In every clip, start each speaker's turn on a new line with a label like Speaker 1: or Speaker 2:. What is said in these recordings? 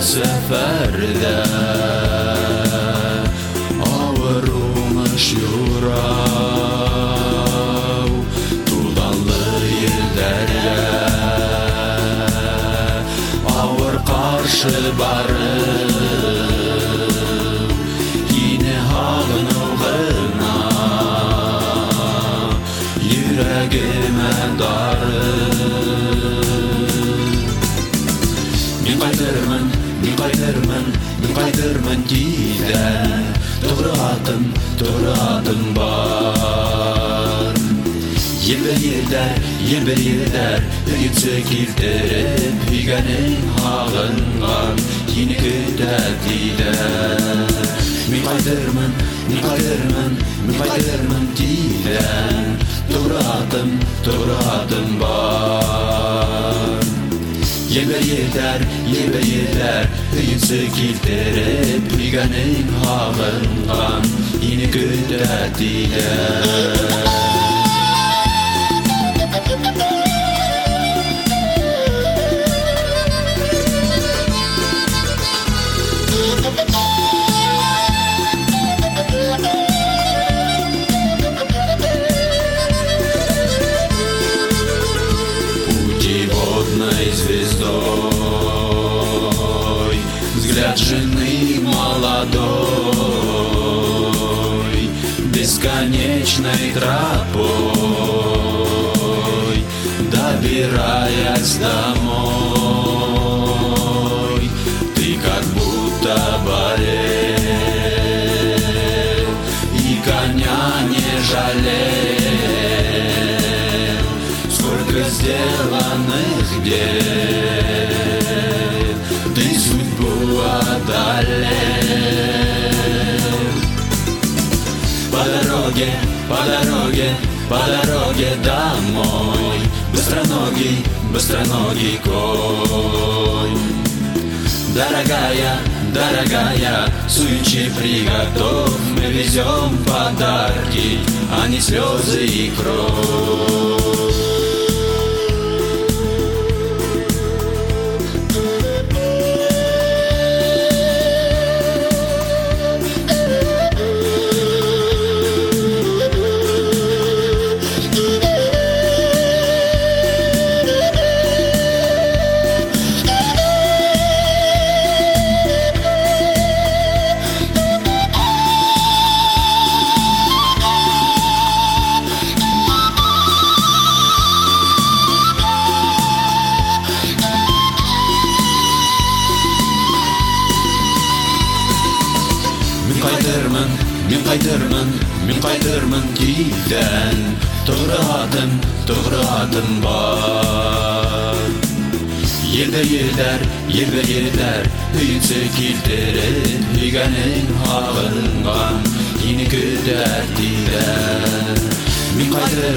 Speaker 1: сәфәрдә авыруныш юрау туданлы елдәргә авыр каршы барып ине һагыну гына йөрәгемә дарып Мин кайтырмын тиздән Тугры атым бар Ел бер елдар Өйүнсө килтереп Өйгәнең һагынган Сине көтә тиздән Мин кайтырмын тиздән Тугры атым бар Ел бер елдар Өйүнсө килтереп Өйгәнең һагынган Сине көтә тиздән Звездой взгляд жены молодой бесконечной тропой добираясь домой ты как будто болел и коня не жалел сколько сделанных дел ты судьбу одолел по дороге домой быстроногий конь дорогая суючи приготовь мы везем подарки а не слезы и кровь Мин кайтырмын тиздән Тугры атым бар Ел бер елдар Өйүнсө килтереп Өйгәнең һагынган Сине көтә тиздән Мин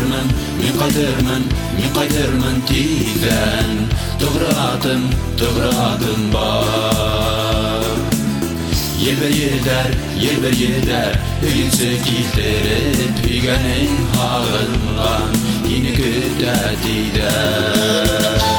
Speaker 1: кайтырмын тиздән Тугры атым бар Ел бер елдар Өйүнсө килтереп Өйгәнең һагынган Сине көтә тиздән